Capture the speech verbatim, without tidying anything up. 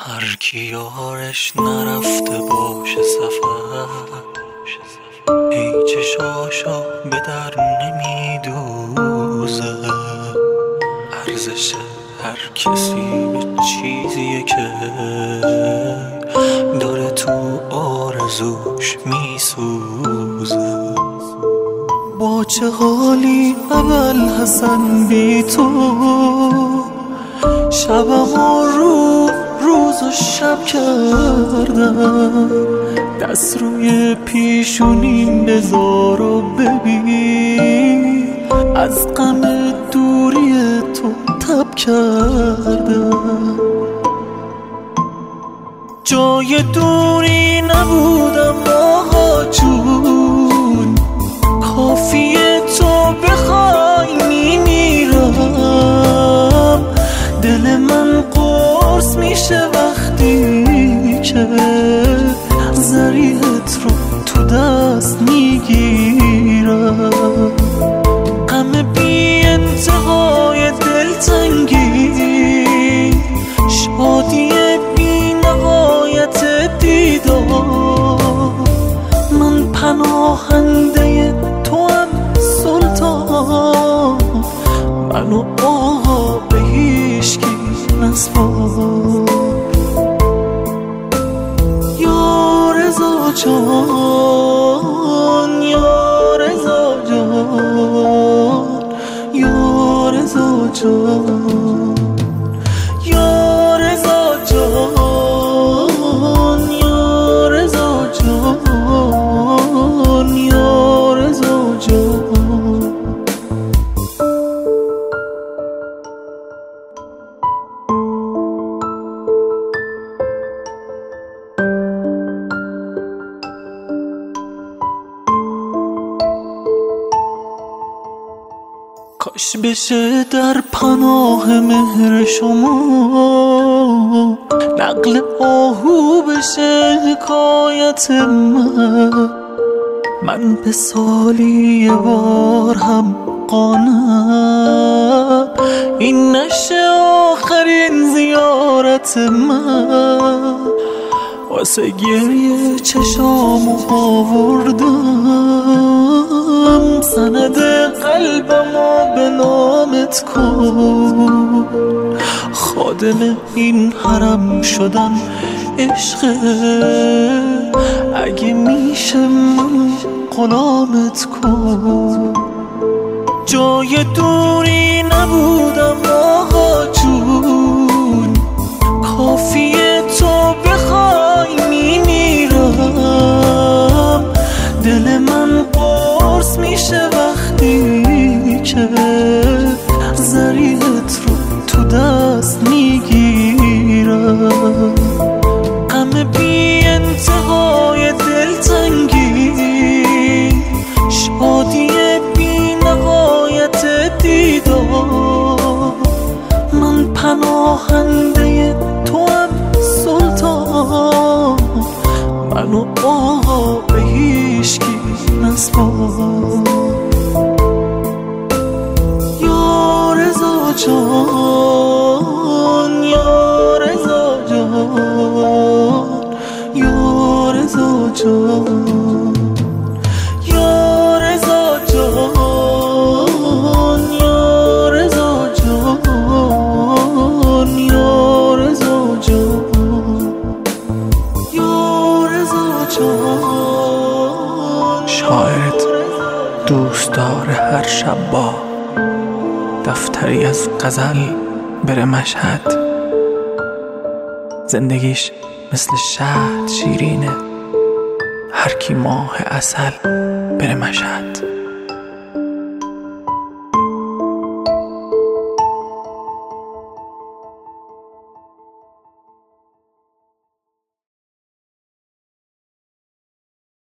هر کی یارش نرفته باشه سفر، ای چشاشا به در نمیدوزه. ارزش هر کسی به چیزیه که داره تو آرزوش میسوزه. با چه حالی ابوالحسن بی تو، شبم و رو روز و شب کردم. دست روی پیشونین بذار و ببین، از غم دوری تو تب کردم. جای دوری نبودم آقا جون، کافیه تو بخوای میمیرم. دل من قرص میشه وقتی که ضریحت رو تو دست میگیرم. غم بی انتهای دلتنگی، شادی بی نهایت دیدار. من پناهنده تو هم سلطان، منو آقا به هیچکی نسپار. یا رضا جان، یا رضا جان، یا رضا جان، یا رضا جان، یا رضا جان، یا رضا جان. کاش بشه در پناه مهر شما نقل آهو بشه حکایت من. من به سالی یه بار هم قانم، این نشه آخرین زیارت من. واسه گریه چشامو آوردم، سند قلبمو به نامت کن. خادم این حرم شدن عشقه، اگه میشه من غلامت کن. جای دوری نبودم آقا جون، کافیه تو بخوای میمیرم. دل من قرص میشه وقتی که ضریحت رو تو دست میگیرم. غم بی انتهای دلتنگی، شادی بی نهایت دیدار. من پناهنده تو هم سلطان، منو آقا به هیچکی نسپار. یا رضا جان، یا رضا جان، یا رضا جان، یا رضا جان، یا رضا جان، یا رضا جان، یا رضا جان. شاعرت دوست داره هر شب با دفتری از غزل بره مشهد. زندگیش مثل شهد شیرینه، هر کی ماه عسل بره مشهد.